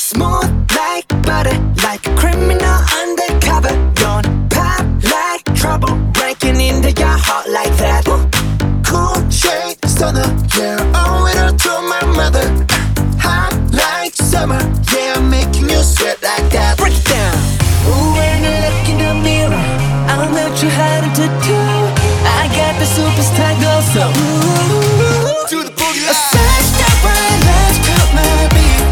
Smooth like butter, like a criminal undercover. Don't pop like trouble, breaking into your heart like that. Cool shade stunner, yeah, owe it all to my mother. Hot like summer, yeah, I'm making you sweat like that. Break it down. Ooh, when I look in the mirror, I'm not too hard to do. I got the superstar glow, so ooh, to the boogie. A side step right, let's cut my beat.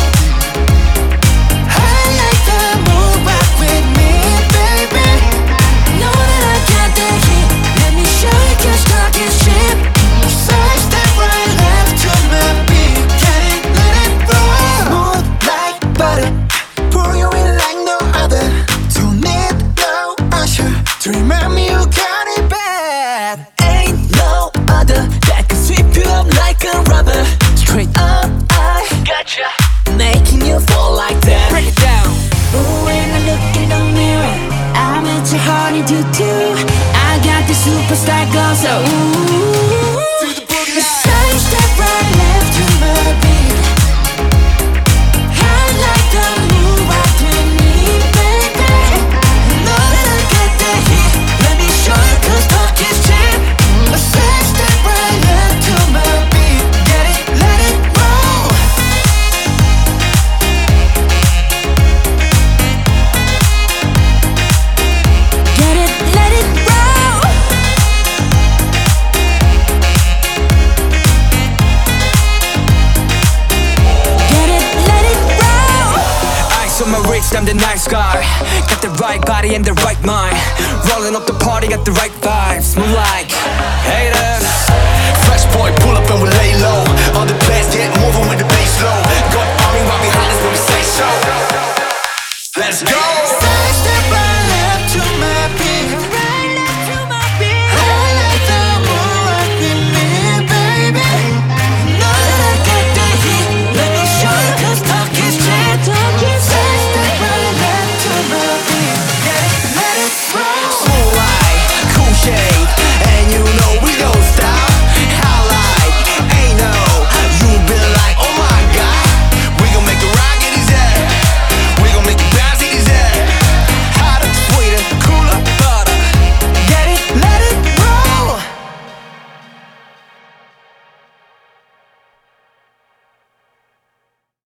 I like the move, rock with me, baby. Know that I got the heat. Let me show you, 'cause talk is cheap. A side step right, left to my beat. Get it, let it roll. Smooth like butter, pour you in like no other. Don't need no usher to remind me you got it bad. Ain't no other that can sweep you up like a rubber. Straight up, I gotcha, making you fall like that. Break it down. Ooh, when I look in the mirror, I'm into honey to do. I got the superstar glow, so ooh, to the boogie. Side step right, left to my beat. I like the move, rock with me, baby. Know that I got the heat. Let me show you, 'cause talk is cheap. A side step right, left to my beat. Get it, let it roll. Get it, let it roll. Get it, let it roll. Ice on my wrist, I'm the nice guy. Got the right body and the right mind. Rolling up the party, got the right vibes. Move like haters. Fresh boy, pull up and we lay low. All the players get moving with the bass low. Got army right behind us when we say so. Let's go. Side step right, left to my beat. Right left to my beat. I like the move, rock with me, baby. Know that I got the heat. Let me show you, 'cause talk is cheap. Side step right, left to my beat. Get it, let it roll. Smooth like cool shade.